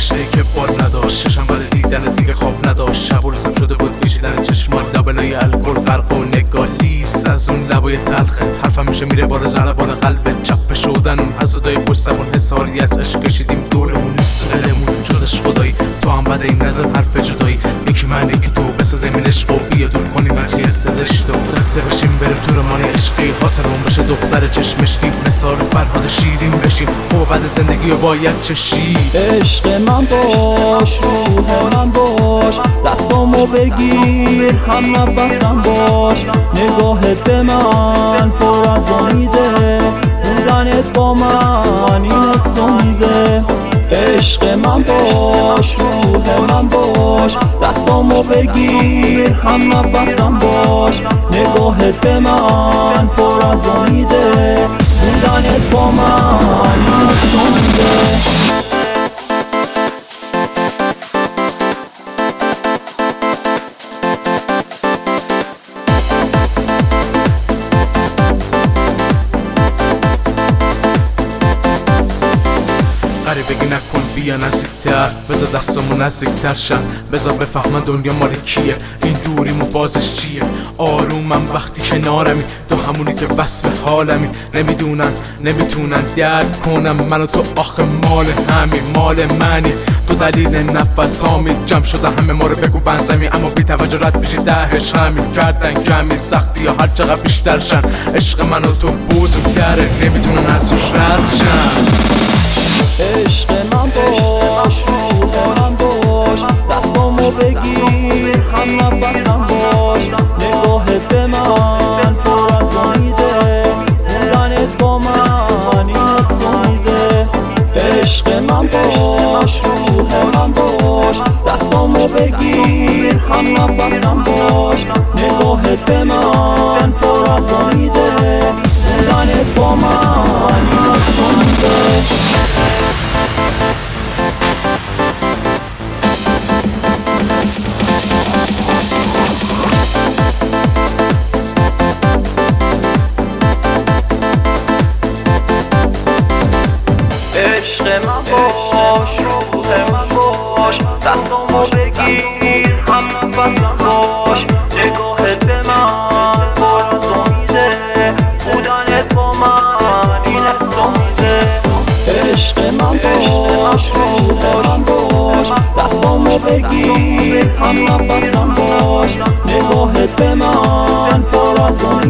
رشته‌ای که بار نداشت، چشم بعد دیدن دیگه خواب نداشت. شب و روزم شده بود کشیدن چشمان، لابلای الکل غرق و نگاه لیست از اون لبای تلخت. حرفم میشه میره بار ضربان قلب چپ شدن اون حسودای خوش زبان. حساری از عشق کشیدیم دورمون سرمون جزش خدایی. تو هم بعد این نظر حرف جدایی، یکی من یکی تو بسازیم این عشق و بیا دور کنیم هرچی استزش تو. قصه بشیم بریم تو رمان عشقی، حاصلمون بشه دختر چشمشکی. مثال فرهاد شیرین بشیم خوب بعد زندگی رو باید چشی. عشق من باش، روح من باش، دستامو بگیر، هم نفسم باش. نگاهت به من پر از امیده، بودنت با من این حسو میده. عشق من باش، روح من باش، دستامو بگیر، هم نفسم باش. نگاهت به من پر از امیده، بودنت با من این حسو میده. بگی نکن بیا نزدیکتر، بذار دستامون نزدیکتر شن. بذار بفهمن دنیا مال کیه، این دوریمون بازش چیه. آرومم وقتی کنارمی، تو همونی که وصف حالمی. نمیتونن درک کنم منو تو، آخه مال همین مال منی. تو دلیل نفس هامی، جمع شده همه ما رو بگو بنزمی. اما بی توجه رد میشی دهش همین کردن کمی سختی یا هر چقدر بیشتر شن. عشق منو تو بزرگتره، نمیتونن از توش رد شن. عشق من باش، روح من باش، دستامو بگیر، هم نفسم باش. نگاهت به من پر از امیده، بودنت با من این حسو میده. عشق من باش، روح من باش، دستامو بگیر، هم نفسم باش. نگاهت به من پر از امیده، بودنت با من این حسو میده. عشق من باش، روح من باش، دستامو بگیر، هم نفسم باش. نگاهت به من پر از امیده، بودنت با من این حسو میده. عشق من باش، روح من باش، دستامو بگیر، هم نفسم باش. نگاهت به من پر از امیده.